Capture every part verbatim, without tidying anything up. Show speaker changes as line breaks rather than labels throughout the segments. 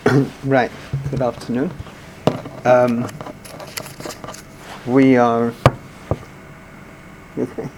Right, good afternoon. Um, we are... Okay.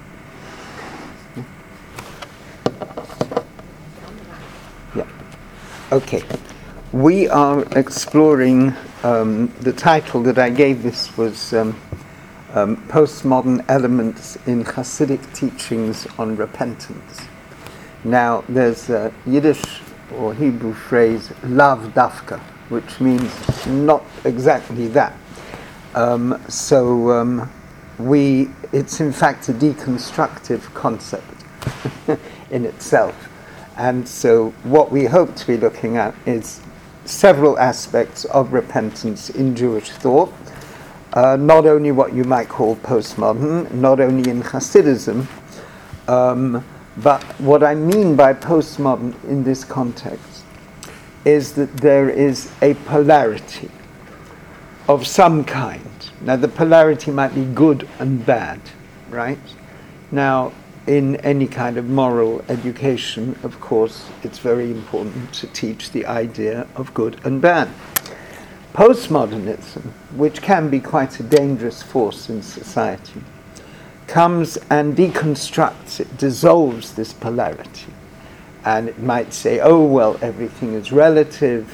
Yeah. Okay. We are exploring, um, the title that I gave this was um, um, Postmodern Elements in Hasidic Teachings on Repentance. Now, there's a Yiddish or Hebrew phrase, lav dafka, which means not exactly that. Um, so um, we, it's in fact a deconstructive concept in itself. And so what we hope to be looking at is several aspects of repentance in Jewish thought, uh, not only what you might call postmodern, not only in Hasidism, um, but what I mean by postmodern in this context is that there is a polarity of some kind. Now, the polarity might be good and bad, right? Now, in any kind of moral education, of course, it's very important to teach the idea of good and bad. Postmodernism, which can be quite a dangerous force in society, comes and deconstructs it, dissolves this polarity. And it might say, oh, well, everything is relative.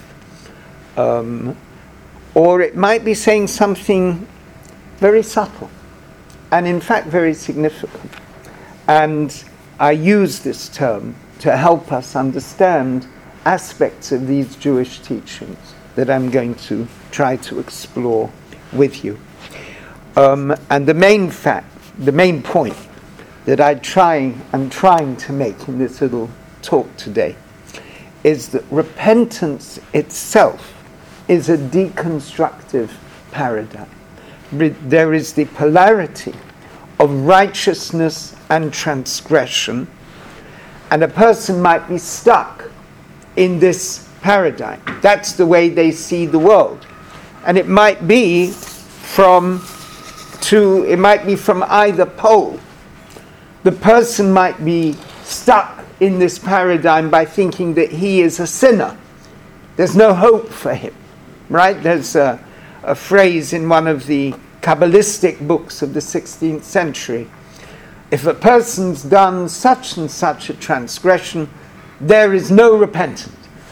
Um, or it might be saying something very subtle, and in fact very significant. And I use this term to help us understand aspects of these Jewish teachings that I'm going to try to explore with you. Um, and the main fact, the main point that I try, I'm trying to make in this little talk today is that repentance itself is a deconstructive paradigm. There is the polarity of righteousness and transgression, and a person might be stuck in this paradigm. That's the way they see the world. And it might be from to it might be from either pole. The person might be stuck in this paradigm by thinking that he is a sinner. There's no hope for him, right? There's a, a phrase in one of the Kabbalistic books of the sixteenth century. If a person's done such and such a transgression, there is no repentance.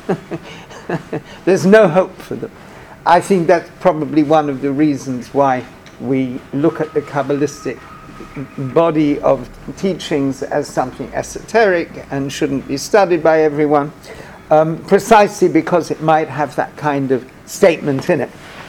There's no hope for them. I think that's probably one of the reasons why we look at the Kabbalistic body of teachings as something esoteric and shouldn't be studied by everyone, um, precisely because it might have that kind of statement in it.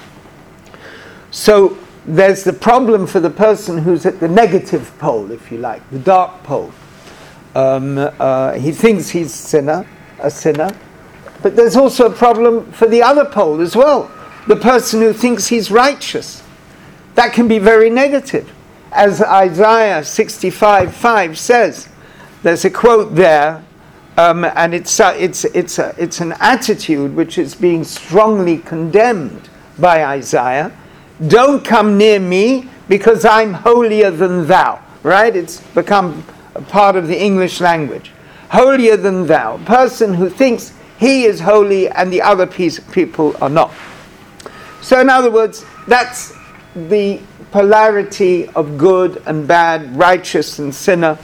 So there's the problem for the person who's at the negative pole, if you like, the dark pole. Um, uh, he thinks he's sinner, a sinner, but there's also a problem for the other pole as well, the person who thinks he's righteous. That can be very negative. As Isaiah sixty-five five says, there's a quote there, um, and it's uh, it's it's a, it's an attitude which is being strongly condemned by Isaiah. Don't come near me because I'm holier than thou. Right? It's become a part of the English language. Holier than thou. A person who thinks he is holy and the other piece, people are not. So in other words, that's the polarity of good and bad, righteous and sinner.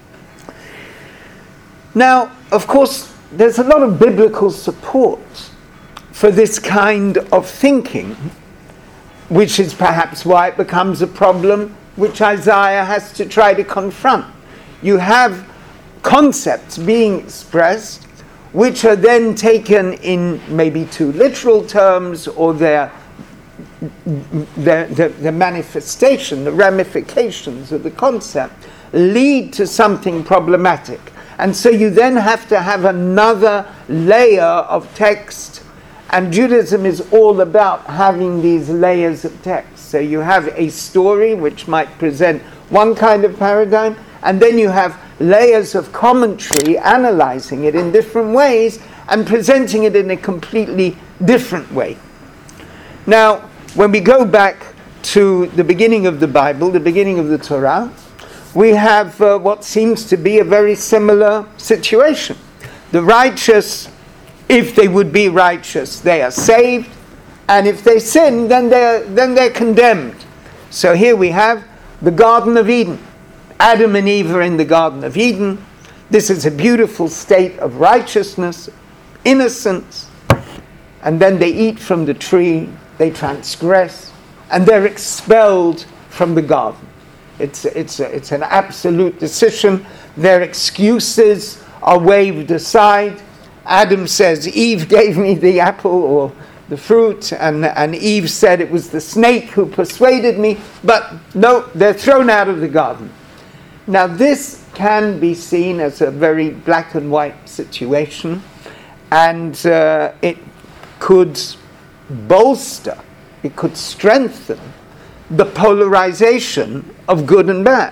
Now, of course, there's a lot of biblical support for this kind of thinking, which is perhaps why it becomes a problem which Isaiah has to try to confront. You have concepts being expressed which are then taken in maybe too literal terms, or they're The, the, the manifestation, the ramifications of the concept lead to something problematic. And so you then have to have another layer of text, and Judaism is all about having these layers of text. So you have a story which might present one kind of paradigm, and then you have layers of commentary analyzing it in different ways and presenting it in a completely different way. Now, when we go back to the beginning of the Bible, the beginning of the Torah, we have uh, what seems to be a very similar situation. The righteous If they would be righteous, they are saved. And if they sin, then they're, then they're condemned. So here we have the Garden of Eden. Adam and Eve are in the Garden of Eden. This is a beautiful state of righteousness, innocence. And then they eat from the tree, they transgress, and they're expelled from the garden. It's, it's, a, it's an absolute decision. Their excuses are waved aside. Adam says, Eve gave me the apple or the fruit, and, and Eve said it was the snake who persuaded me. But no, they're thrown out of the garden. Now this can be seen as a very black and white situation, and uh, it could bolster, it could strengthen the polarization of good and bad.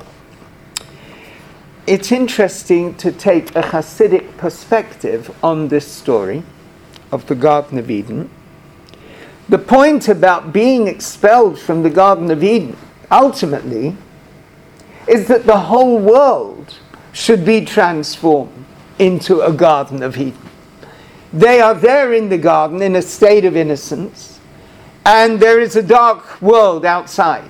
It's interesting to take a Hasidic perspective on this story of the Garden of Eden. The point about being expelled from the Garden of Eden, ultimately, is that the whole world should be transformed into a Garden of Eden. They are there in the garden in a state of innocence, and there is a dark world outside.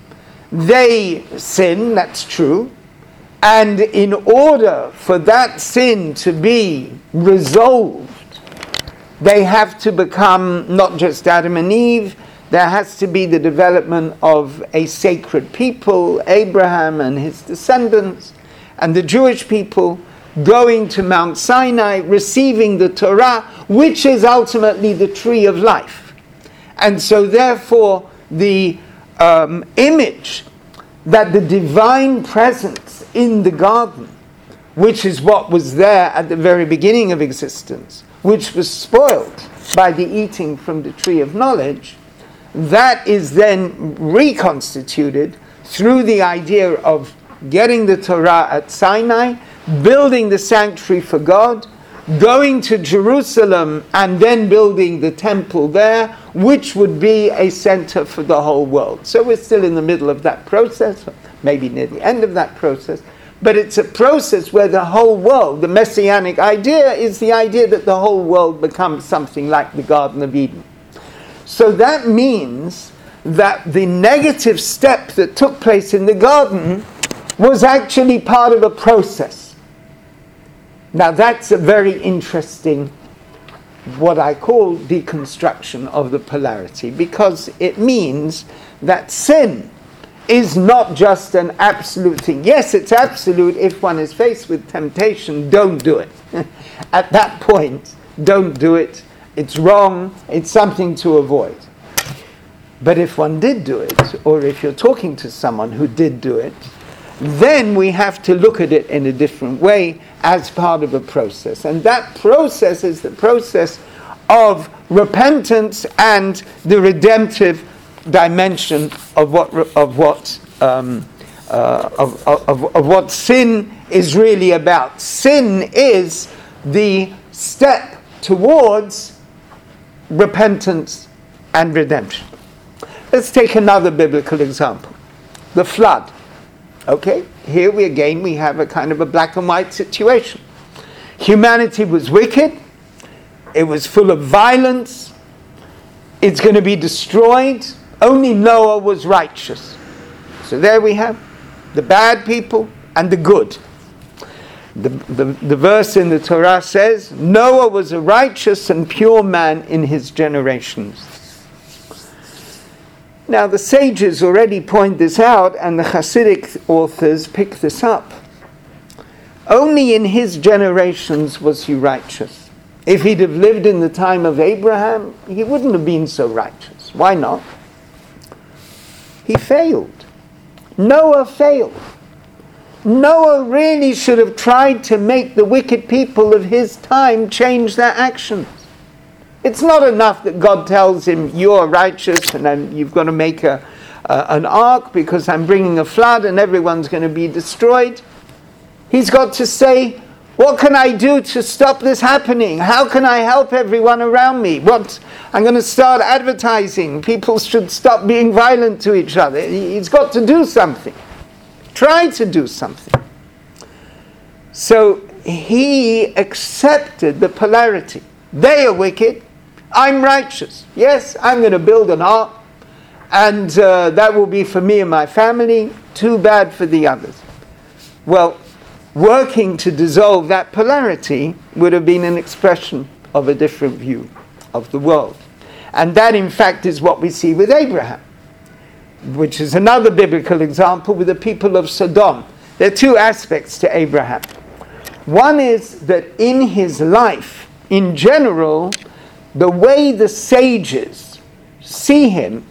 They sin, that's true, and in order for that sin to be resolved, they have to become not just Adam and Eve. There has to be the development of a sacred people, Abraham and his descendants, and the Jewish people going to Mount Sinai, receiving the Torah, which is ultimately the tree of life. And so therefore the um, image that the divine presence in the garden, which is what was there at the very beginning of existence, which was spoiled by the eating from the tree of knowledge, that is then reconstituted through the idea of getting the Torah at Sinai, building the sanctuary for God, going to Jerusalem and then building the temple there, which would be a center for the whole world. So we're still in the middle of that process, maybe near the end of that process, but it's a process where the whole world, the messianic idea is the idea that the whole world becomes something like the Garden of Eden. So that means that the negative step that took place in the garden was actually part of a process. Now that's a very interesting, what I call deconstruction of the polarity, because it means that sin is not just an absolute thing. Yes, it's absolute. If one is faced with temptation, don't do it. At that point, don't do it. It's wrong. It's something to avoid. But if one did do it, or if you're talking to someone who did do it, then we have to look at it in a different way as part of a process. And that process is the process of repentance and the redemptive dimension of what of what um, uh, of, of, of what sin is really about. Sin is the step towards repentance and redemption. Let's take another biblical example. The flood. Okay, here we again we have a kind of a black and white situation. Humanity was wicked. It was full of violence. It's going to be destroyed. Only Noah was righteous. So there we have the bad people and the good. The, the, the verse in the Torah says, Noah was a righteous and pure man in his generations. Now the sages already point this out, and the Hasidic authors pick this up. Only in his generations was he righteous. If he'd have lived in the time of Abraham, he wouldn't have been so righteous. Why not? He failed. Noah failed. Noah really should have tried to make the wicked people of his time change their actions. It's not enough that God tells him, you're righteous and then you've got to make a, uh, an ark because I'm bringing a flood and everyone's going to be destroyed. He's got to say, what can I do to stop this happening? How can I help everyone around me? What? I'm going to start advertising. People should stop being violent to each other. He's got to do something. Try to do something. So he accepted the polarity. They are wicked. I'm righteous. Yes, I'm going to build an ark, and uh, that will be for me and my family. Too bad for the others. Well, working to dissolve that polarity would have been an expression of a different view of the world. And that, in fact, is what we see with Abraham, which is another biblical example with the people of Sodom. There are two aspects to Abraham. One is that in his life, in general, the way the sages see him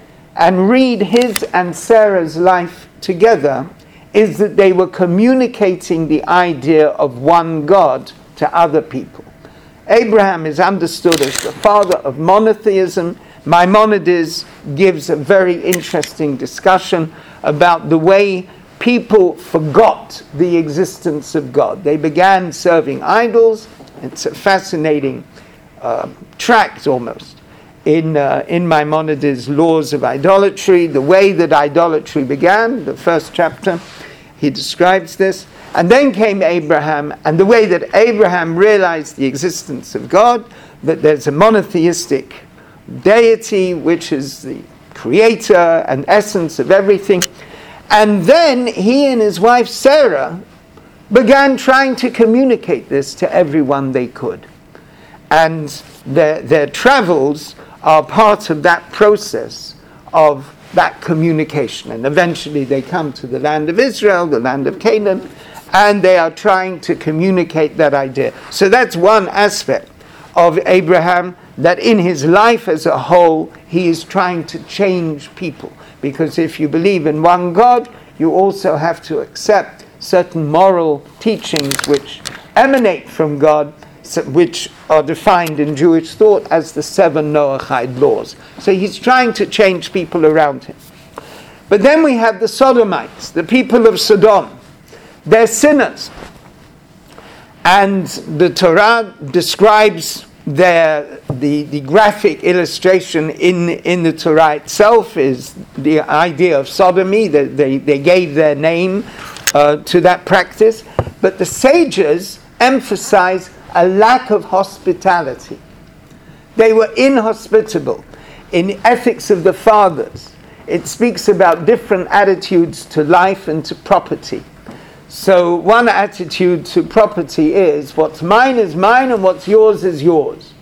and read his and Sarah's life together is that they were communicating the idea of one God to other people. Abraham is understood as the father of monotheism. Maimonides gives a very interesting discussion about the way people forgot the existence of God. They began serving idols. It's a fascinating uh, tract almost in, uh, in Maimonides' Laws of Idolatry, the way that idolatry began, the first chapter, he describes this. And then came Abraham, and the way that Abraham realized the existence of God, that there's a monotheistic deity which is the creator and essence of everything. And then he and his wife Sarah began trying to communicate this to everyone they could. And their, their travels are part of that process of that communication. And eventually they come to the land of Israel, the land of Canaan, and they are trying to communicate that idea. So that's one aspect of Abraham, that in his life as a whole, he is trying to change people. Because if you believe in one God, you also have to accept certain moral teachings which emanate from God, which are defined in Jewish thought as the seven Noahide laws. So he's trying to change people around him. But then we have the Sodomites, the people of Sodom. They're sinners. And the Torah describes their, the, the graphic illustration in, in the Torah itself is the idea of sodomy. They, they, they gave their name uh, to that practice. But the sages emphasize a lack of hospitality. They were inhospitable. In Ethics of the Fathers, it speaks about different attitudes to life and to property. So one attitude to property is, what's mine is mine and what's yours is yours.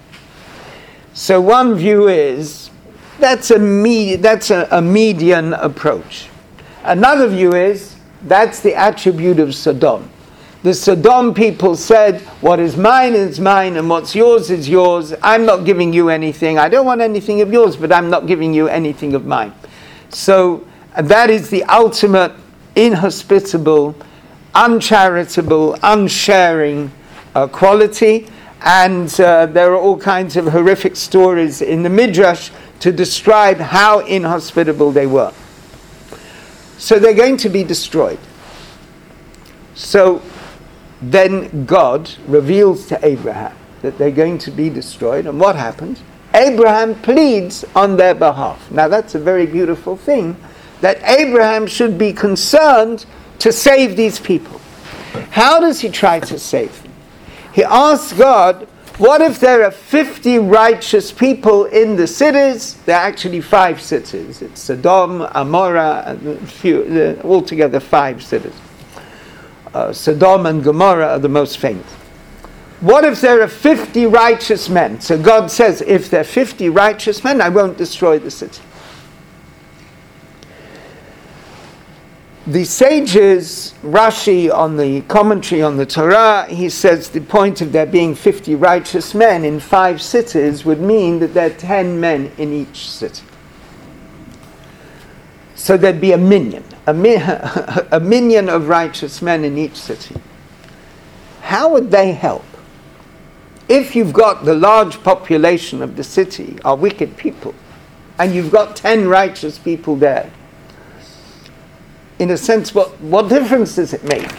So one view is, that's a, me- that's a, a median approach. Another view is, that's the attribute of Sodom. The Sodom people said, what is mine is mine and what's yours is yours. I'm not giving you anything. I don't want anything of yours, but I'm not giving you anything of mine. So that is the ultimate inhospitable, uncharitable, unsharing uh, quality. And uh, there are all kinds of horrific stories in the Midrash to describe how inhospitable they were. So they're going to be destroyed. So then God reveals to Abraham that they're going to be destroyed. And what happens? Abraham pleads on their behalf. Now that's a very beautiful thing, that Abraham should be concerned to save these people. How does he try to save them? He asks God, what if there are fifty righteous people in the cities? There are actually five cities. It's Sodom, Amorah, and a few, uh, altogether five cities. Uh, Sodom and Gomorrah are the most famous. What if there are fifty righteous men? So God says, if there are fifty righteous men, I won't destroy the city. The sages, Rashi on the commentary on the Torah, he says the point of there being fifty righteous men in five cities would mean that there are ten men in each city. So there'd be a minion, a, mi- a minion of righteous men in each city. How would they help? If you've got the large population of the city are wicked people, and you've got ten righteous people there, in a sense, what, what difference does it make?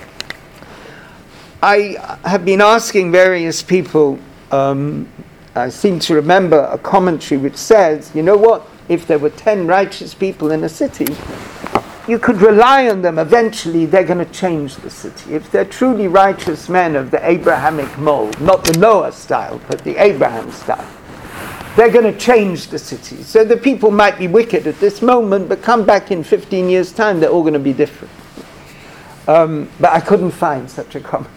I have been asking various people, um, I seem to remember a commentary which says, you know what, if there were ten righteous people in a city, you could rely on them. Eventually, they're going to change the city. If they're truly righteous men of the Abrahamic mold, not the Noah style, but the Abraham style, they're going to change the city. So the people might be wicked at this moment, but come back in fifteen years' time, they're all going to be different. Um, but I couldn't find such a comment.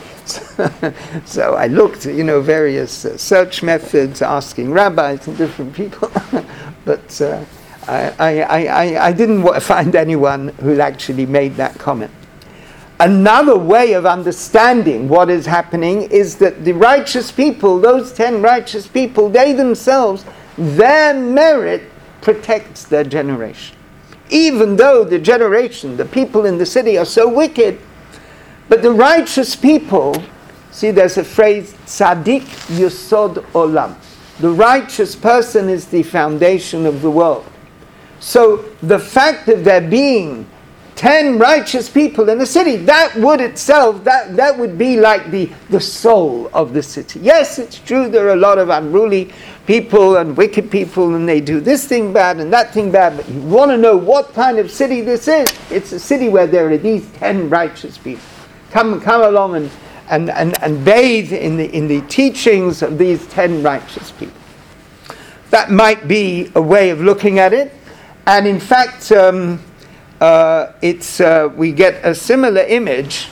So I looked at, you know, various uh, search methods, asking rabbis and different people, but uh, I, I, I, I didn't wa- find anyone who actually made that comment. Another way of understanding what is happening is that the righteous people, those ten righteous people, they themselves, their merit protects their generation. Even though the generation, the people in the city are so wicked, but the righteous people, see, there's a phrase, Tzaddik Yesod Olam. The righteous person is the foundation of the world. So the fact of there being ten righteous people in a city, that would itself, that, that would be like the, the soul of the city. Yes, it's true, there are a lot of unruly people and wicked people, and they do this thing bad and that thing bad, but you want to know what kind of city this is. It's a city where there are these ten righteous people. Come, come along and, and, and, and bathe in the, in the teachings of these ten righteous people. That might be a way of looking at it. And in fact, um, uh, it's uh, we get a similar image.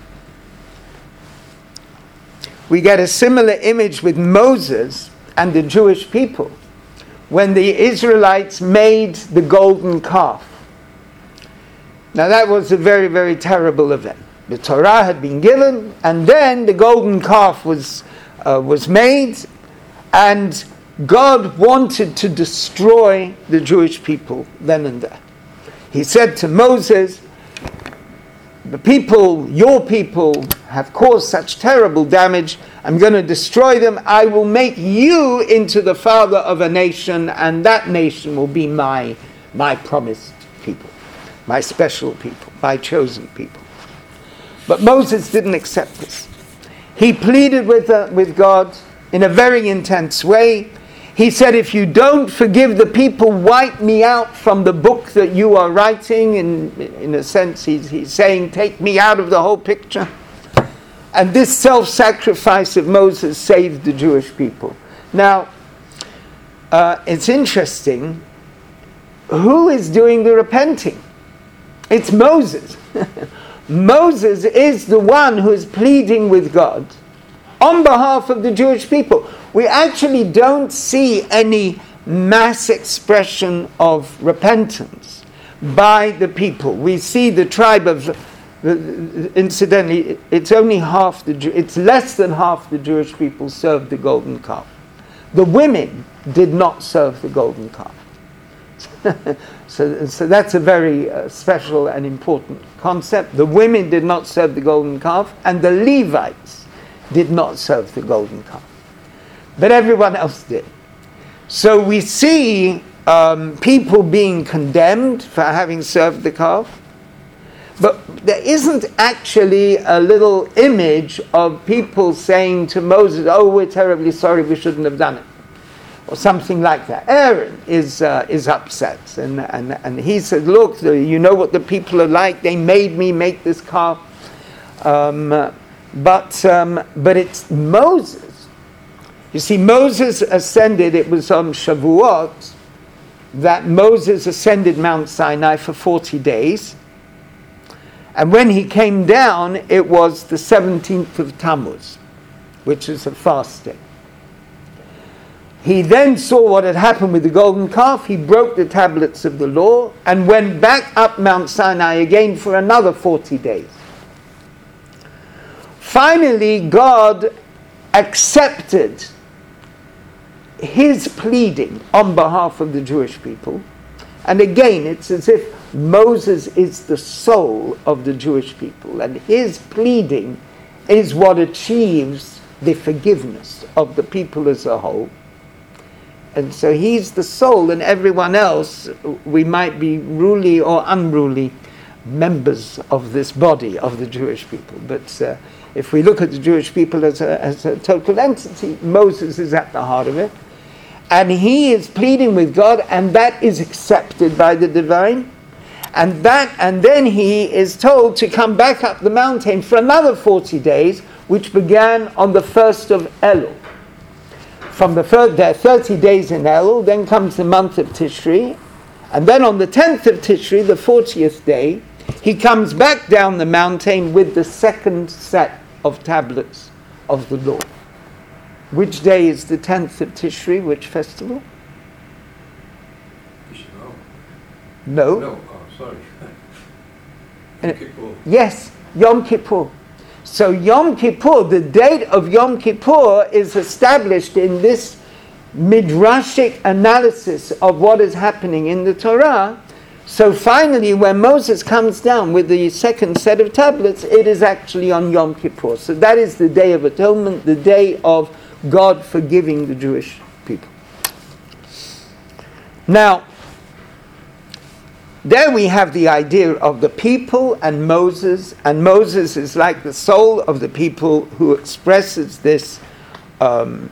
We get a similar image with Moses and the Jewish people when the Israelites made the golden calf. Now that was a very, very terrible event. The Torah had been given, and then the golden calf was uh, was made, and God wanted to destroy the Jewish people then and there. He said to Moses, the people, your people, have caused such terrible damage. I'm going to destroy them. I will make you into the father of a nation, and that nation will be my, my promised people, my special people, my chosen people. But Moses didn't accept this. He pleaded with, uh, with God in a very intense way. He said, if you don't forgive the people, wipe me out from the book that you are writing. In, in a sense, he's, he's saying, take me out of the whole picture. And this self-sacrifice of Moses saved the Jewish people. Now, uh, it's interesting. Who is doing the repenting? It's Moses. Moses is the one who is pleading with God on behalf of the Jewish people. We actually don't see any mass expression of repentance by the people. We see the tribe of, incidentally, it's only half the, it's less than half the Jewish people served the golden calf. The women did not serve the golden calf. so, so that's a very uh, special and important concept. The women did not serve the golden calf, and the Levites did not serve the golden calf. But everyone else did. So we see um, people being condemned for having served the calf, but there isn't actually a little image of people saying to Moses, oh, we're terribly sorry, we shouldn't have done it, or something like that. Aaron is uh, is upset, and, and, and he said, look, the, you know what the people are like, they made me make this calf. Um, but, um, but it's Moses. You see, Moses ascended, it was on Shavuot, that Moses ascended Mount Sinai for forty days. And when he came down, it was the seventeenth of Tammuz, which is a fast day. He then saw what had happened with the golden calf. He broke the tablets of the law and went back up Mount Sinai again for another forty days. Finally, God accepted his pleading on behalf of the Jewish people. And again, it's as if Moses is the soul of the Jewish people, and his pleading is what achieves the forgiveness of the people as a whole. And so he's the soul, and everyone else, we might be ruly or unruly members of this body of the Jewish people. But uh, if we look at the Jewish people as a, as a total entity, Moses is at the heart of it. And he is pleading with God, and that is accepted by the divine. And that, and then he is told to come back up the mountain for another forty days, which began on the first of Elul. From the first, there are thirty days in Elul, then comes the month of Tishri, and then on the tenth of Tishri, the fortieth day, he comes back down the mountain with the second set of tablets of the law. Which day is the tenth of Tishri? Which festival? No.
No, oh, sorry.
Uh,
Yom Kippur.
Yes, Yom Kippur. So Yom Kippur, the date of Yom Kippur is established in this midrashic analysis of what is happening in the Torah. So finally, when Moses comes down with the second set of tablets, it is actually on Yom Kippur. So that is the Day of Atonement, the day of God forgiving the Jewish people. Now, there we have the idea of the people and Moses, and Moses is like the soul of the people who expresses this um,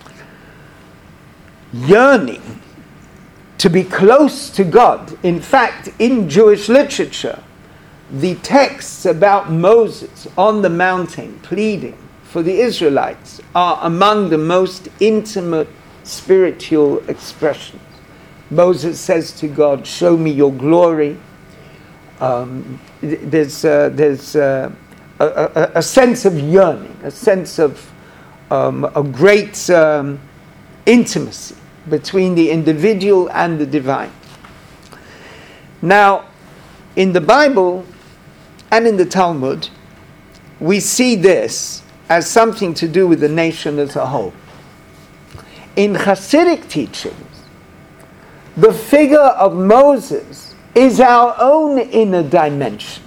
yearning to be close to God. In fact, in Jewish literature, the texts about Moses on the mountain pleading for the Israelites are among the most intimate spiritual expressions. Moses says to God, "Show me your glory." Um, there's uh, there's uh, a, a, a sense of yearning, a sense of um, a great um, intimacy between the individual and the divine. Now, in the Bible and in the Talmud, we see this as something to do with the nation as a whole. In Hasidic teachings, the figure of Moses is our own inner dimension.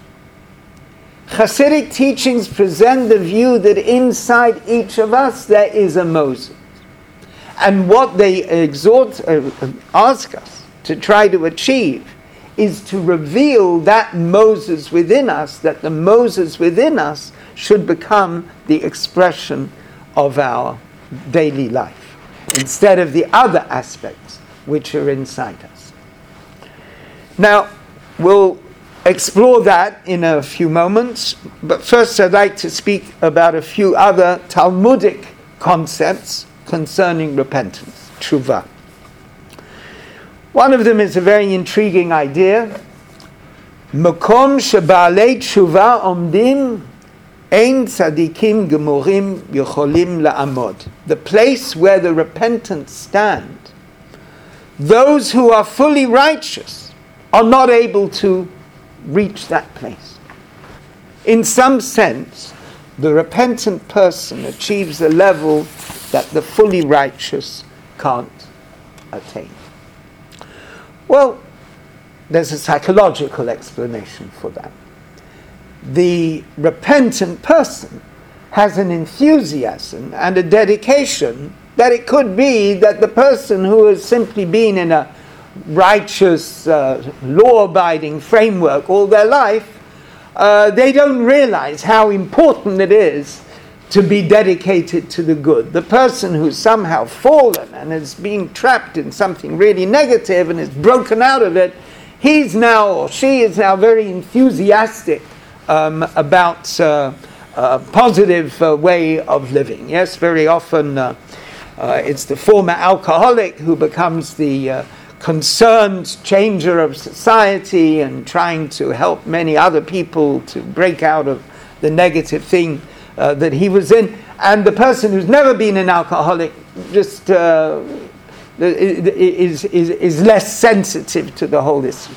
Hasidic teachings present the view that inside each of us there is a Moses. And what they exhort, uh, ask us to try to achieve is to reveal that Moses within us, that the Moses within us should become the expression of our daily life, instead of the other aspects which are inside us. Now, we'll explore that in a few moments, but first I'd like to speak about a few other Talmudic concepts concerning repentance, tshuva. One of them is a very intriguing idea. Makom shebaalei tshuva omdim ein tzadikim gemurim yocholim la'amod. The place where the repentant stand, those who are fully righteous are not able to reach that place. In some sense, the repentant person achieves a level that the fully righteous can't attain. Well, there's a psychological explanation for that. The repentant person has an enthusiasm and a dedication that it could be that the person who has simply been in a righteous, uh, law-abiding framework all their life, uh, they don't realize how important it is to be dedicated to the good. The person who's somehow fallen and is being trapped in something really negative and is broken out of it, he's now, or she is now very enthusiastic um, about uh, a positive uh, way of living. Yes, very often uh, uh, it's the former alcoholic who becomes the uh, concerned changer of society and trying to help many other people to break out of the negative thing uh, that he was in. And the person who's never been an alcoholic just uh, is, is, is less sensitive to the whole issue.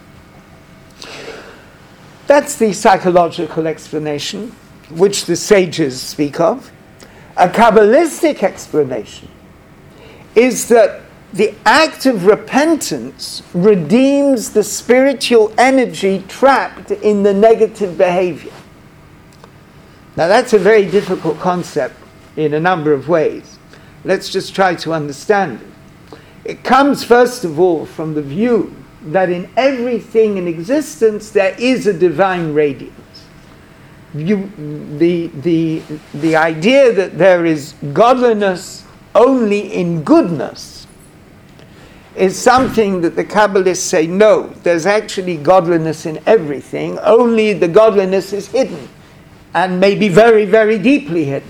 That's the psychological explanation, which the sages speak of. A Kabbalistic explanation is that the act of repentance redeems the spiritual energy trapped in the negative behavior. Now that's a very difficult concept in a number of ways. Let's just try to understand it. It comes first of all from the view that in everything in existence there is a divine radiance. You, the, the, the idea that there is godliness only in goodness is something that the Kabbalists say, no, there's actually godliness in everything, only the godliness is hidden, and maybe very, very deeply hidden.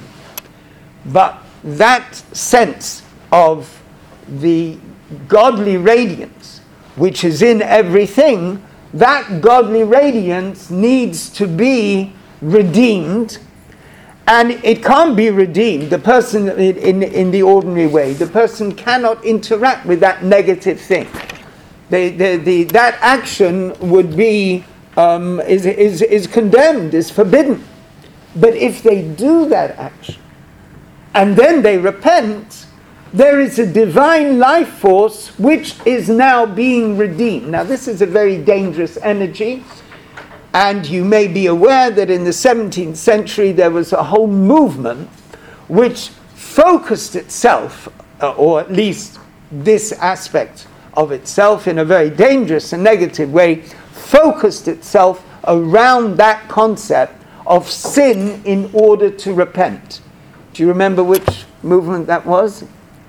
But that sense of the godly radiance, which is in everything, that godly radiance needs to be redeemed. And it can't be redeemed, the person in, in, in the ordinary way. The person cannot interact with that negative thing. The, the, the, that action would be, um, is, is, is condemned, is forbidden. But if they do that action, and then they repent, there is a divine life force which is now being redeemed. Now this is a very dangerous energy. And you may be aware that in the seventeenth century there was a whole movement which focused itself, uh, or at least this aspect of itself in a very dangerous and negative way, focused itself around that concept of sin in order to repent. Do you remember which movement that was?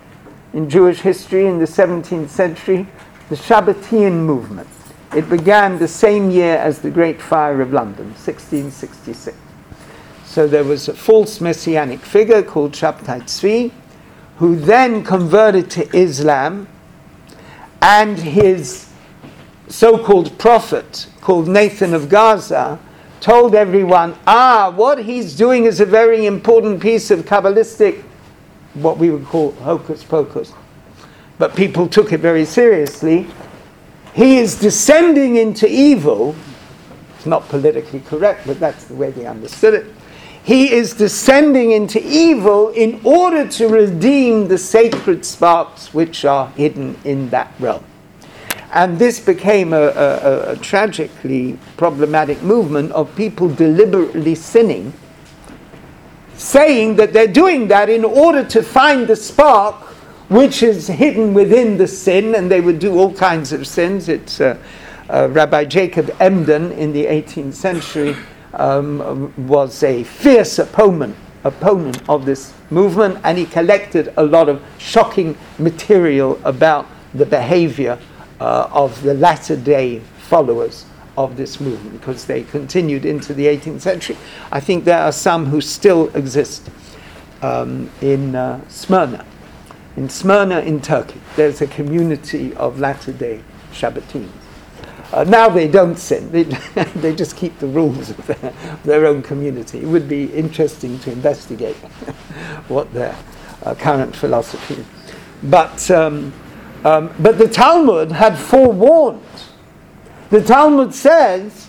In Jewish history in the seventeenth century, the Shabbatian movement. It began the same year as the Great Fire of London, sixteen sixty-six. So there was a false messianic figure called Shabtai Tzvi, who then converted to Islam, and his so-called prophet, called Nathan of Gaza, told everyone, ah, what he's doing is a very important piece of Kabbalistic, what we would call hocus pocus. But people took it very seriously. He is descending into evil. It's not politically correct, but that's the way they understood it. He is descending into evil in order to redeem the sacred sparks which are hidden in that realm. And this became a, a, a tragically problematic movement of people deliberately sinning, saying that they're doing that in order to find the spark which is hidden within the sin, and they would do all kinds of sins. It's uh, uh, Rabbi Jacob Emden in the eighteenth century um, was a fierce opponent, opponent of this movement, and he collected a lot of shocking material about the behavior uh, of the latter-day followers of this movement, because they continued into the eighteenth century. I think there are some who still exist um, in uh, Smyrna. In Smyrna in Turkey, there's a community of latter-day Shabbatins. Uh, now they don't sin. They, they just keep the rules of their, their own community. It would be interesting to investigate what their uh, current philosophy is. But, um, um, but the Talmud had forewarned. The Talmud says,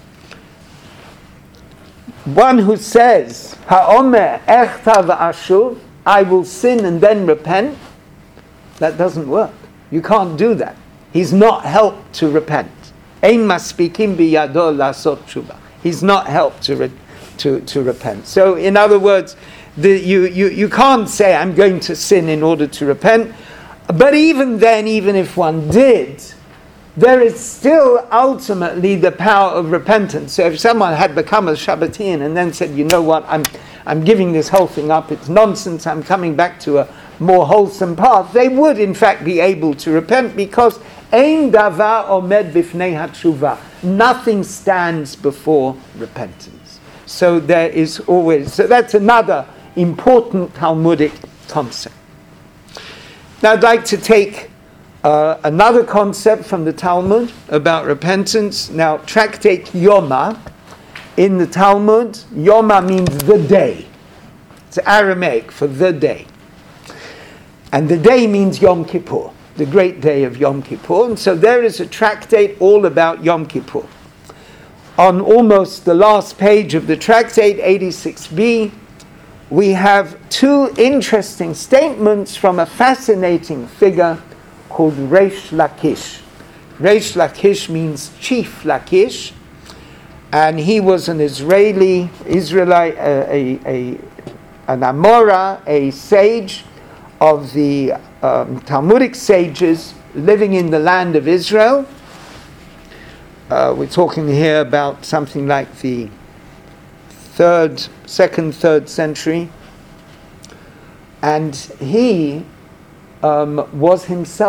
one who says, Ha'omer echta v'ashuv, I will sin and then repent, that doesn't work. You can't do that. He's not helped to repent. Ein maspikim biyado lasot tshuva. He's not helped to, re- to, to repent. So in other words, the, you, you, you can't say, I'm going to sin in order to repent. But even then, even if one did, there is still ultimately the power of repentance. So if someone had become a Shabbatin and then said, you know what, I'm I'm giving this whole thing up, it's nonsense, I'm coming back to a more wholesome path, they would in fact be able to repent, because ein davar omed bifnei hatshuva, nothing stands before repentance. So there is always, so that's another important Talmudic concept. Now I'd like to take uh, another concept from the Talmud about repentance. Now, Tractate Yoma, in the Talmud, Yoma means the day. It's Aramaic for the day. And the day means Yom Kippur, the great day of Yom Kippur. And so there is a tractate all about Yom Kippur. On almost the last page of the tractate, eighty-six b, we have two interesting statements from a fascinating figure called Reish Lakish. Reish Lakish means Chief Lakish, and he was an Israeli, Israelite, uh, a, a, an Amora, a sage of the um, Talmudic sages living in the land of Israel. Uh, we're talking here about something like the third, second, third century. And he um, was himself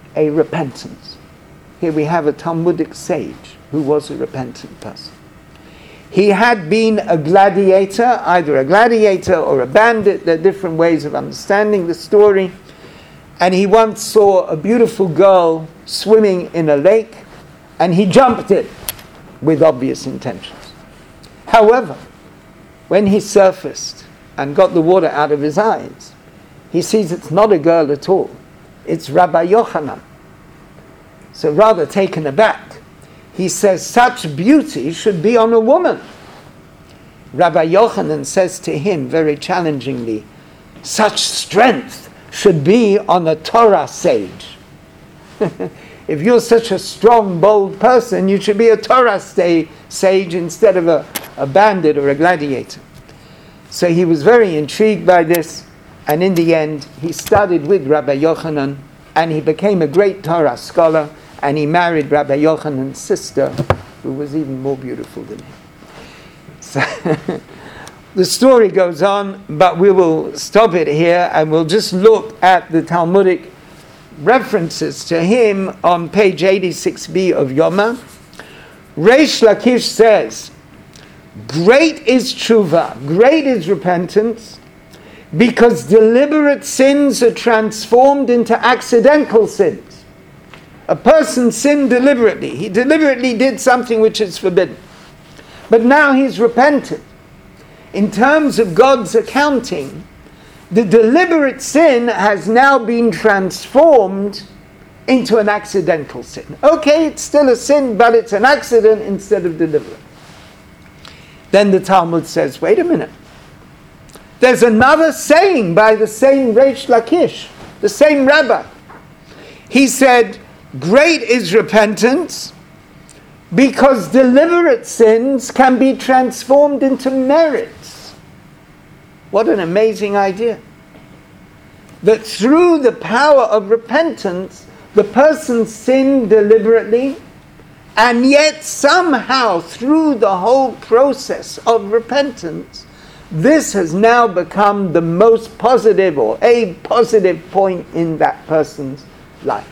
a repentance. Here we have a Talmudic sage who was a repentant person. He had been a gladiator, either a gladiator or a bandit. There are different ways of understanding the story. And he once saw a beautiful girl swimming in a lake, and he jumped in with obvious intentions. However, when he surfaced and got the water out of his eyes, he sees it's not a girl at all. It's Rabbi Yochanan. So rather taken aback, he says, such beauty should be on a woman. Rabbi Yochanan says to him very challengingly, such strength should be on a Torah sage. If you're such a strong, bold person, you should be a Torah sage instead of a, a bandit or a gladiator. So he was very intrigued by this, and in the end, he studied with Rabbi Yochanan, and he became a great Torah scholar, and he married Rabbi Yochanan's sister, who was even more beautiful than him. So the story goes on, but we will stop it here, and we'll just look at the Talmudic references to him on page eighty-six b of Yoma. Reish Lakish says, great is tshuva, great is repentance, because deliberate sins are transformed into accidental sins. A person sinned deliberately. He deliberately did something which is forbidden. But now he's repented. In terms of God's accounting, the deliberate sin has now been transformed into an accidental sin. Okay, it's still a sin, but it's an accident instead of deliberate. Then the Talmud says, wait a minute. There's another saying by the same Reish Lakish, the same rabbi. He said, great is repentance because deliberate sins can be transformed into merits. What an amazing idea. That through the power of repentance, the person sinned deliberately, and yet somehow through the whole process of repentance, this has now become the most positive or a positive point in that person's life.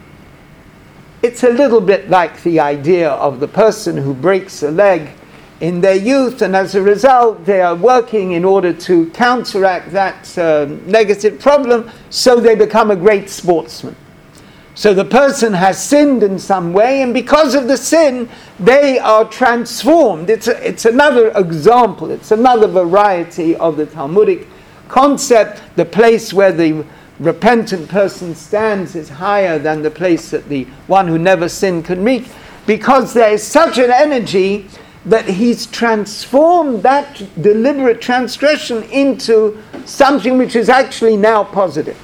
It's a little bit like the idea of the person who breaks a leg in their youth, and as a result they are working in order to counteract that uh, negative problem, so they become a great sportsman. So the person has sinned in some way, and because of the sin, they are transformed. It's a, it's another example, it's another variety of the Talmudic concept. The place where the repentant person stands is higher than the place that the one who never sinned can reach, because there is such an energy that he's transformed that deliberate transgression into something which is actually now positive.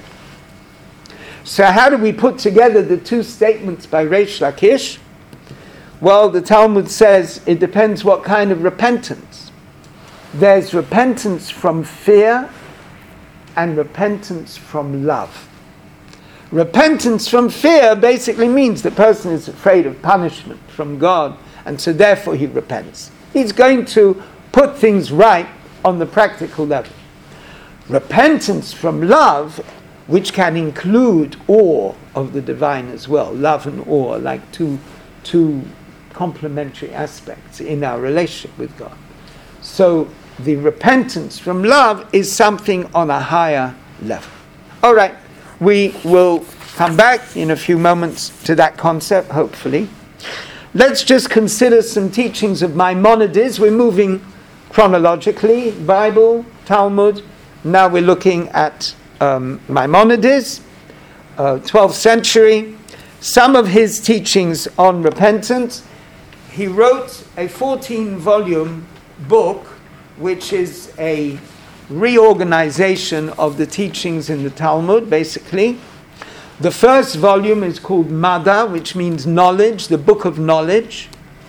So how do we put together the two statements by Reish Lakish? Well, the Talmud says it depends what kind of repentance. There's repentance from fear and repentance from love. Repentance from fear basically means the person is afraid of punishment from God, and so therefore he repents. He's going to put things right on the practical level. Repentance from love, which can include awe of the divine as well. Love and awe, like two, two complementary aspects in our relationship with God. So the repentance from love is something on a higher level. All right, we will come back in a few moments to that concept, hopefully. Let's just consider some teachings of Maimonides. We're moving chronologically, Bible, Talmud. Now we're looking at um, Maimonides, uh, twelfth century. Some of his teachings on repentance. He wrote a fourteen-volume book, which is a reorganization of the teachings in the Talmud, basically. The first volume is called Mada, which means knowledge, the book of knowledge.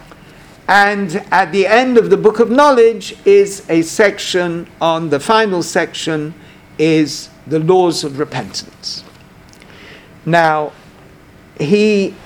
And at the end of the book of knowledge is a section on, the final section is the laws of repentance. Now, he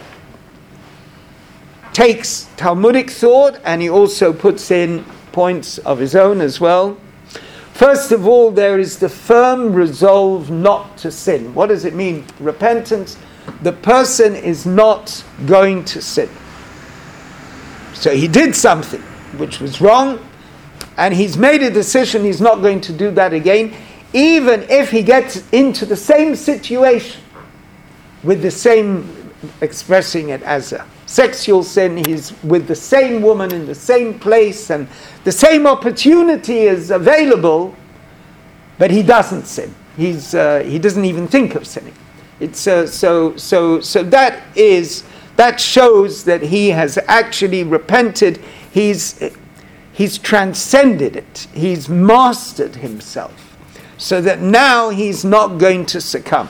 takes Talmudic thought and he also puts in points of his own as well. First of all, there is the firm resolve not to sin. What does it mean? Repentance the person is not going to sin. So he did something which was wrong, and he's made a decision he's not going to do that again, even if he gets into the same situation with the same, expressing it as a sexual sin, he's with the same woman in the same place and the same opportunity is available, but he doesn't sin. He's uh, he doesn't even think of sinning. It's uh, so so so that is that shows that he has actually repented. He's he's transcended it. He's mastered himself, so that now he's not going to succumb.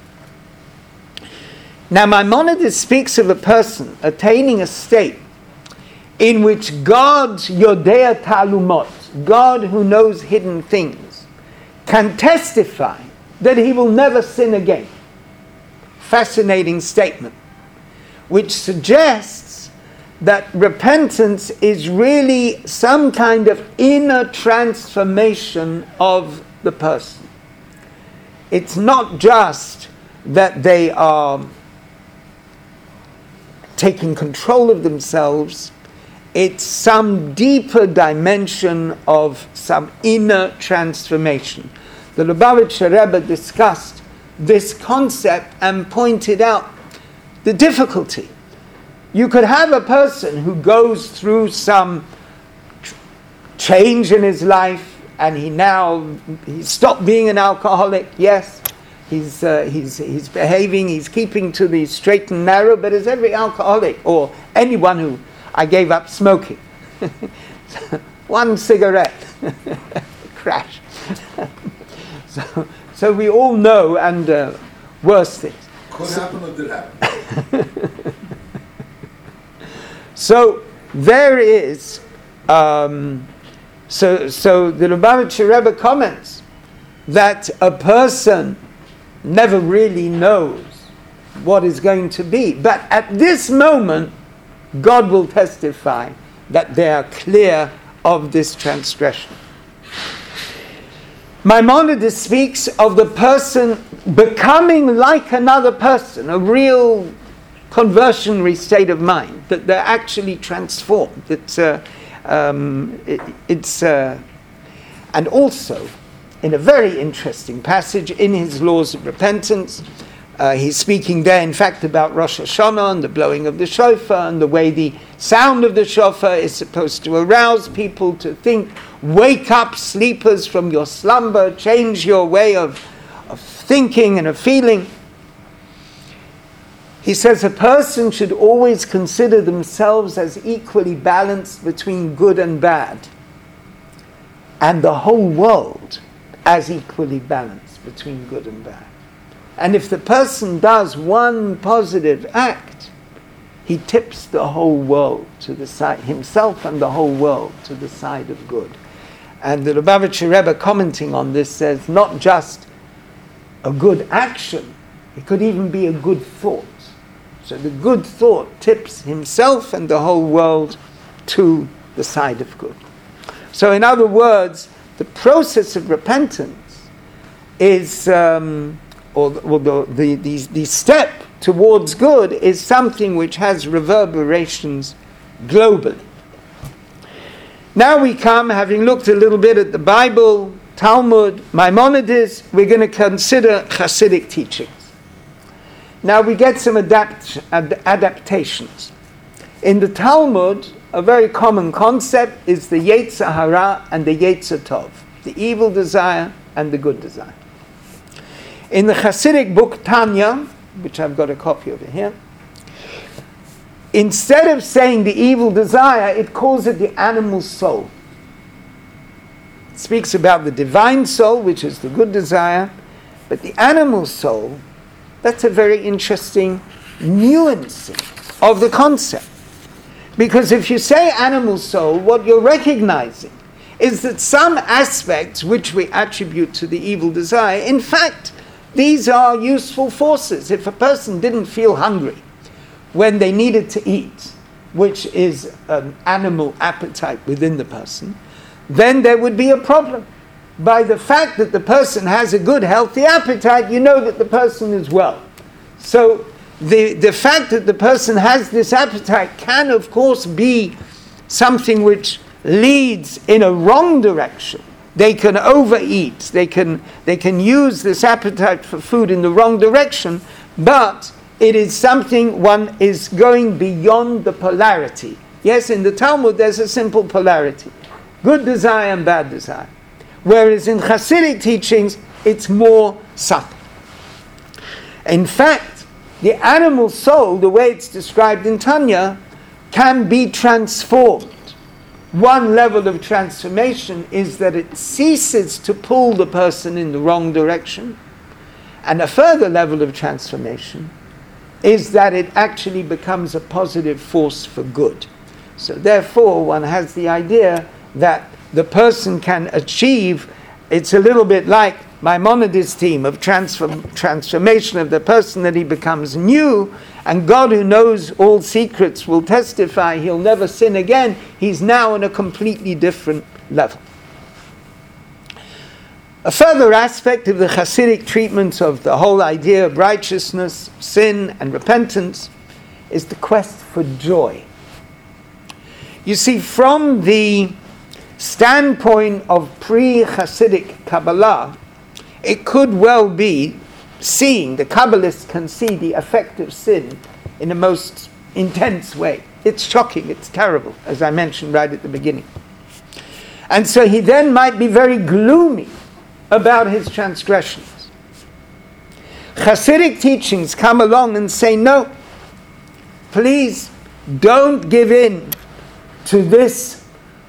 Now, Maimonides speaks of a person attaining a state in which God, Yodea Talumot, God who knows hidden things, can testify that he will never sin again. Fascinating statement, which suggests that repentance is really some kind of inner transformation of the person. It's not just that they are taking control of themselves, it's some deeper dimension of some inner transformation. The Lubavitcher Rebbe discussed this concept and pointed out the difficulty. You could have a person who goes through some change in his life, and he now he stopped being an alcoholic, yes. He's, uh, he's, he's behaving, he's keeping to the straight and narrow, but as every alcoholic, or anyone who, I gave up smoking. One cigarette, crash. so, so we all know, and uh, worse things.
Could happen or did happen.
So there is, um, so, so the Lubavitcher Rebbe comments that a person never really knows what is going to be. But at this moment, God will testify that they are clear of this transgression. Maimonides speaks of the person becoming like another person, a real conversionary state of mind, that they're actually transformed. It's, uh, um, it, it's uh, and also, in a very interesting passage in his Laws of Repentance, uh, he's speaking there, in fact, about Rosh Hashanah and the blowing of the shofar and the way the sound of the shofar is supposed to arouse people to think, wake up, sleepers, from your slumber, change your way of, of thinking and of feeling. He says a person should always consider themselves as equally balanced between good and bad, and the whole world as equally balanced between good and bad. And if the person does one positive act, he tips the whole world to the side, himself and the whole world to the side of good. And the Lubavitcher Rebbe, commenting on this, says not just a good action, it could even be a good thought. So the good thought tips himself and the whole world to the side of good. So in other words, the process of repentance is, um, or, or the, the, the, the step towards good is something which has reverberations globally. Now we come, having looked a little bit at the Bible, Talmud, Maimonides, we're going to consider Hasidic teachings. Now we get some adapt, ad, adaptations. In the Talmud, a very common concept is the Yetzer Hara and the Yetzer Tov, the evil desire and the good desire. In the Hasidic book Tanya, which I've got a copy over here, instead of saying the evil desire, it calls it the animal soul. It speaks about the divine soul, which is the good desire, but the animal soul, that's a very interesting nuancing of the concept. Because if you say animal soul, what you're recognizing is that some aspects which we attribute to the evil desire, in fact, these are useful forces. If a person didn't feel hungry when they needed to eat, which is an animal appetite within the person, then there would be a problem. By the fact that the person has a good, healthy appetite, you know that the person is well. So the, the fact that the person has this appetite can, of course, be something which leads in a wrong direction. They can overeat, they can, they can use this appetite for food in the wrong direction, but it is something one is going beyond the polarity. Yes, in the Talmud there's a simple polarity. Good desire and bad desire. Whereas in Hasidic teachings, it's more subtle. In fact, the animal soul, the way it's described in Tanya, can be transformed. One level of transformation is that it ceases to pull the person in the wrong direction. And a further level of transformation is that it actually becomes a positive force for good. So therefore, one has the idea that the person can achieve, it's a little bit like Maimonides' theme of transform, transformation of the person, that he becomes new, and God, who knows all secrets, will testify he'll never sin again. He's now on a completely different level. A further aspect of the Hasidic treatment of the whole idea of righteousness, sin, and repentance is the quest for joy. You see, from the standpoint of pre-Hasidic Kabbalah, it could well be seeing, the Kabbalists can see the effect of sin in a most intense way. It's shocking, it's terrible, as I mentioned right at the beginning. And so he then might be very gloomy about his transgressions. Hasidic teachings come along and say, no, please don't give in to this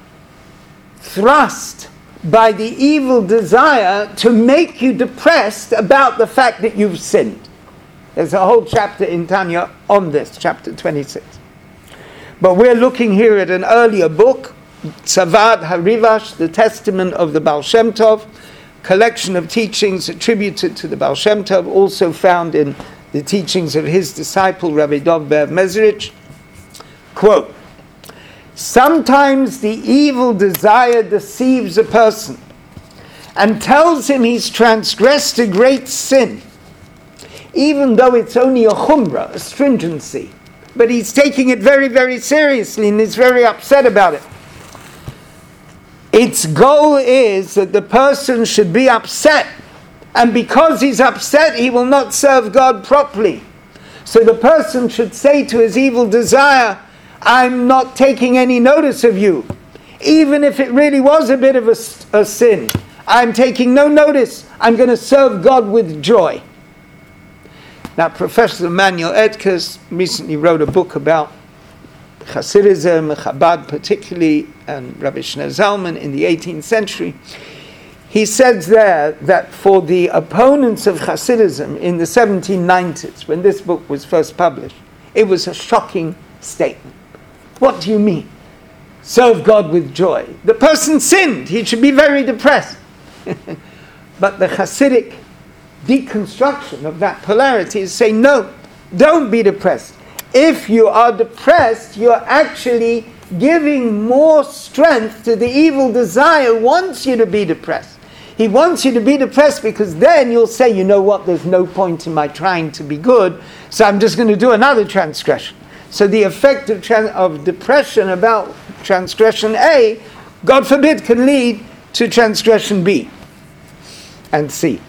thrust by the evil desire to make you depressed about the fact that you've sinned. There's a whole chapter in Tanya on this, chapter twenty-six. But we're looking here at an earlier book, Tzavad HaRivash, the Testament of the Baal Shem Tov, collection of teachings attributed to the Baal Shem Tov, also found in the teachings of his disciple, Rabbi Dov Ber Mezrich. Quote, sometimes the evil desire deceives a person and tells him he's transgressed a great sin, even though it's only a chumrah, a stringency. But he's taking it very, very seriously and is very upset about it. Its goal is that the person should be upset, and because he's upset, he will not serve God properly. So the person should say to his evil desire, I'm not taking any notice of you. Even if it really was a bit of a, a sin, I'm taking no notice. I'm going to serve God with joy. Now, Professor Emanuel Edkes recently wrote a book about Hasidism, Chabad particularly, and Rabbi Shneur Zalman in the eighteenth century. He says there that for the opponents of Hasidism in the seventeen nineties, when this book was first published, it was a shocking statement. What do you mean? Serve God with joy. The person sinned. He should be very depressed. But the Hasidic deconstruction of that polarity is saying, no, don't be depressed. If you are depressed, you're actually giving more strength to the evil desire wants you to be depressed. He wants you to be depressed because then you'll say, you know what, there's no point in my trying to be good, so I'm just going to do another transgression. So the effect of, trans- of depression about transgression A, God forbid, can lead to transgression B and C.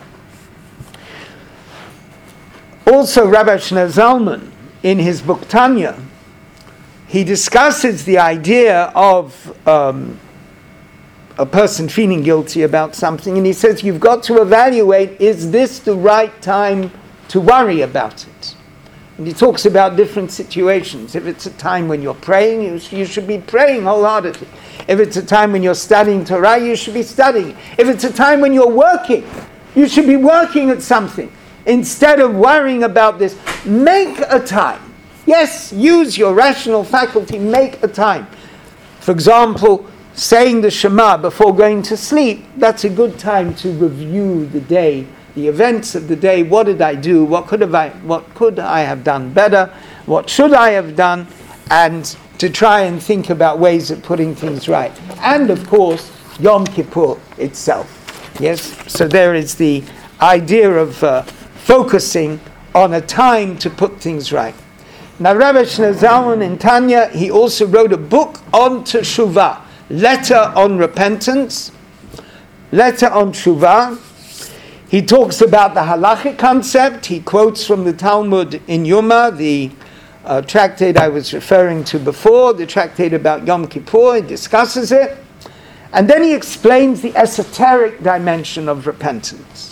Also, Rabbi Shneur Zalman, in his book Tanya, he discusses the idea of um, a person feeling guilty about something, and he says you've got to evaluate, is this the right time to worry about it? And he talks about different situations. If it's a time when you're praying, you, you should be praying wholeheartedly. If it's a time when you're studying Torah, you should be studying. If it's a time when you're working, you should be working at something. Instead of worrying about this, make a time. Yes, use your rational faculty, make a time. For example, saying the Shema before going to sleep, that's a good time to review the day, the events of the day. What did I do? What could have I, what could I have done better? What should I have done? And to try and think about ways of putting things right. And of course, Yom Kippur itself. Yes, so there is the idea of uh, focusing on a time to put things right. Now, Rabbi Shneur Zalman in Tanya, he also wrote a book on Teshuvah, Letter on Repentance, Letter on Teshuvah. He talks about the halachic concept. He quotes from the Talmud in Yuma, the uh, tractate I was referring to before, the tractate about Yom Kippur. He discusses it. And then he explains the esoteric dimension of repentance.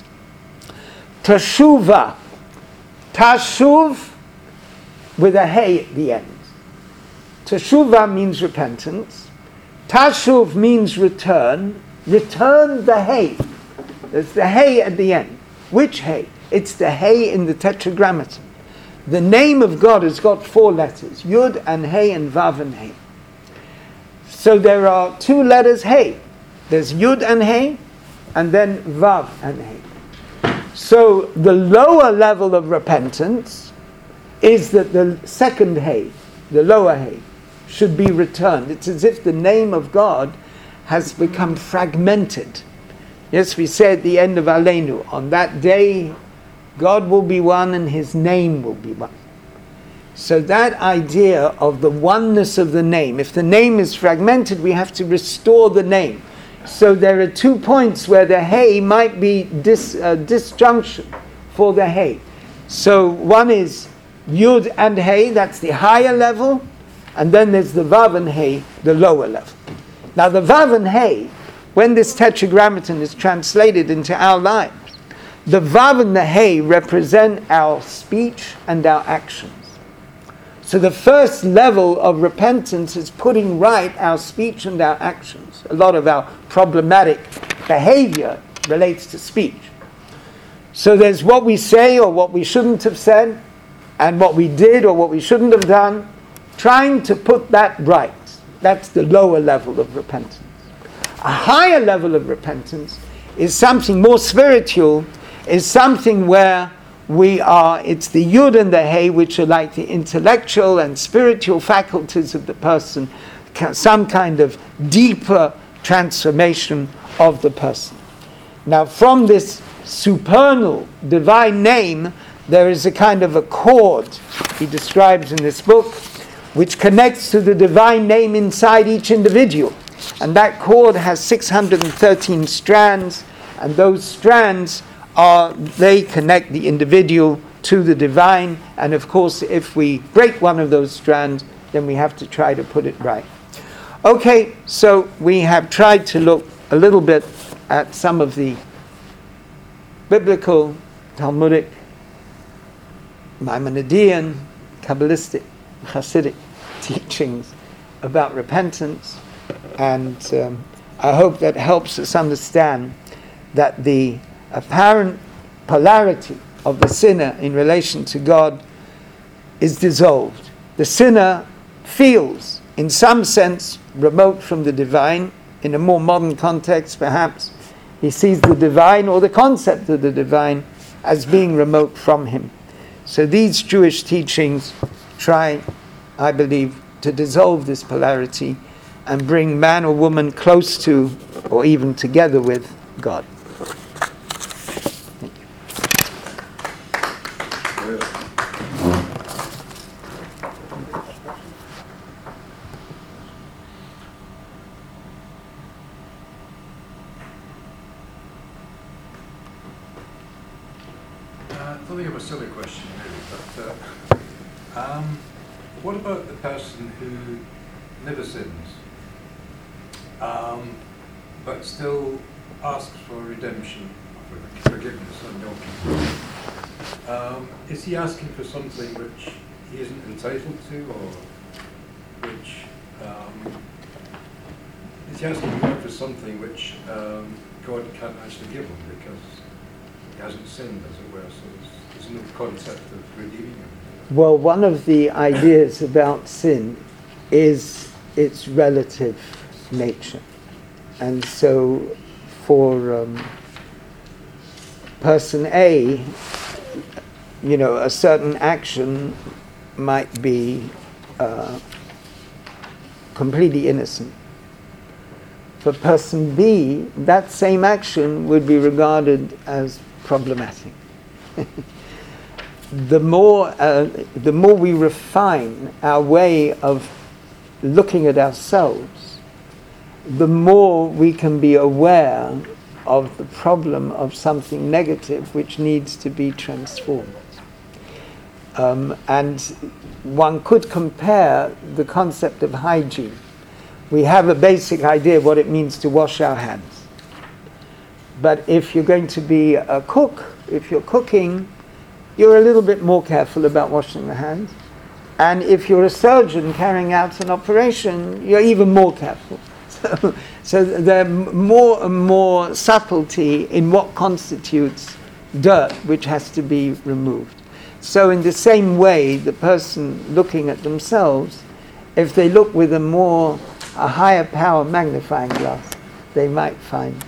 Teshuvah, Tashuv, with a hey at the end. Teshuvah means repentance. Tashuv means return. Return the hey. There's the hey at the end. Which hey? It's the hey in the Tetragrammaton. The name of God has got four letters. Yud and hey and Vav and hey. So there are two letters hey. There's Yud and hey, and then Vav and hey. So the lower level of repentance is that the second hey, the lower hey, should be returned. It's as if the name of God has become fragmented. Yes, we say at the end of Aleinu, on that day, God will be one and His name will be one. So that idea of the oneness of the name, if the name is fragmented, we have to restore the name. So there are two points where the hey might be dis, uh, disjunction for the hey. So one is Yud and hey, that's the higher level, and then there's the Vav and hey, the lower level. Now the Vav and hey, when this Tetragrammaton is translated into our lives, the Vav and the hey represent our speech and our actions. So the first level of repentance is putting right our speech and our actions. A lot of our problematic behavior relates to speech. So there's what we say or what we shouldn't have said, and what we did or what we shouldn't have done, trying to put that right. That's the lower level of repentance. A higher level of repentance is something more spiritual, is something where we are, it's the Yud and the Hey, which are like the intellectual and spiritual faculties of the person, some kind of deeper transformation of the person. Now, from this supernal divine name, there is a kind of a cord, he describes in this book, which connects to the divine name inside each individual. And that cord has six hundred thirteen strands, and those strands are, they connect the individual to the divine. And of course, if we break one of those strands, then we have to try to put it right. Okay, so we have tried to look a little bit at some of the biblical, Talmudic, Maimonidean, Kabbalistic, Hasidic teachings about repentance, and um, I hope that helps us understand that the apparent polarity of the sinner in relation to God is dissolved. The sinner feels, in some sense, remote from the divine. In a more modern context, perhaps, he sees the divine or the concept of the divine as being remote from him. So these Jewish teachings try, I believe, to dissolve this polarity and bring man or woman close to, or even together with, God. Thank you.
Uh, something of a silly question, really, but uh, um, what about the person who never sins, um, but still asks for redemption, for forgiveness on Yom Kippur? Um, is he asking for something which he isn't entitled to, or which um, is he asking for something which um, God can't actually give him because he hasn't sinned, as it were? So there's, there's no concept of redeeming him.
Well, one of the ideas about sin is its relative nature. And so for um, person A, you know, a certain action might be uh, completely innocent. For person B, that same action would be regarded as problematic. the more uh, the more we refine our way of looking at ourselves, the more we can be aware of the problem of something negative which needs to be transformed. Um, and one could compare the concept of hygiene. We have a basic idea of what it means to wash our hands. But if you're going to be a cook, if you're cooking, you're a little bit more careful about washing the hands. And if you're a surgeon carrying out an operation, you're even more careful. So, so there's more and more subtlety in what constitutes dirt, which has to be removed. So in the same way, the person looking at themselves, if they look with a more, a higher power magnifying glass, they might find.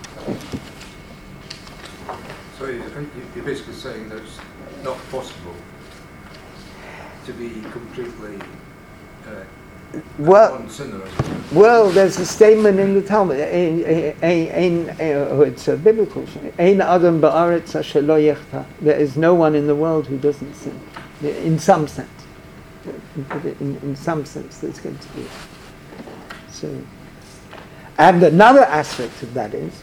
So you're basically saying that it's not possible to be completely uh,
well,
non-sinner.
Well, there's a statement in the Talmud, in, in, in, oh, it's a biblical thing. Ein adam ba'aretz asher lo yechta. There is no one in the world who doesn't sin. In some sense. In, in some sense, there's going to be. So, and another aspect of that is,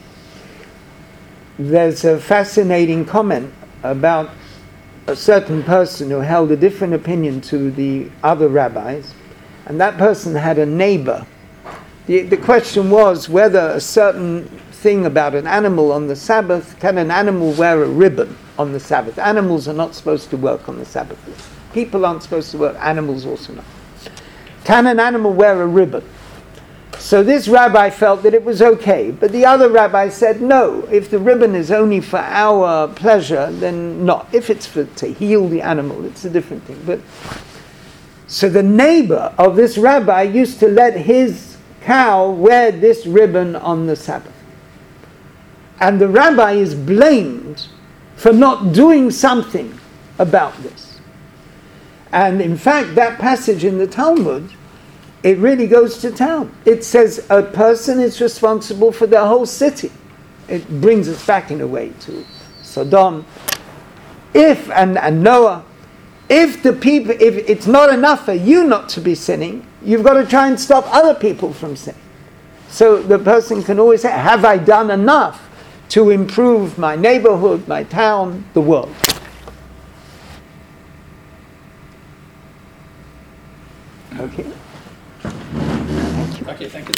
there's a fascinating comment about a certain person who held a different opinion to the other rabbis, and that person had a neighbor. The, the question was whether a certain thing about an animal on the Sabbath, can an animal wear a ribbon on the Sabbath? Animals are not supposed to work on the Sabbath. People aren't supposed to work, animals also not. Can an animal wear a ribbon? So this rabbi felt that it was okay, but the other rabbi said, no, if the ribbon is only for our pleasure, then not. If it's for to heal the animal, it's a different thing. But so the neighbor of this rabbi used to let his cow wear this ribbon on the Sabbath. And the rabbi is blamed for not doing something about this. And in fact, that passage in the Talmud, it really goes to town. It says a person is responsible for the whole city. It brings us back in a way to Sodom. If, and, and Noah, if the people, if it's not enough for you not to be sinning, you've got to try and stop other people from sinning. So the person can always say, have I done enough to improve my neighborhood, my town, the world? Okay.
Okay, thank you.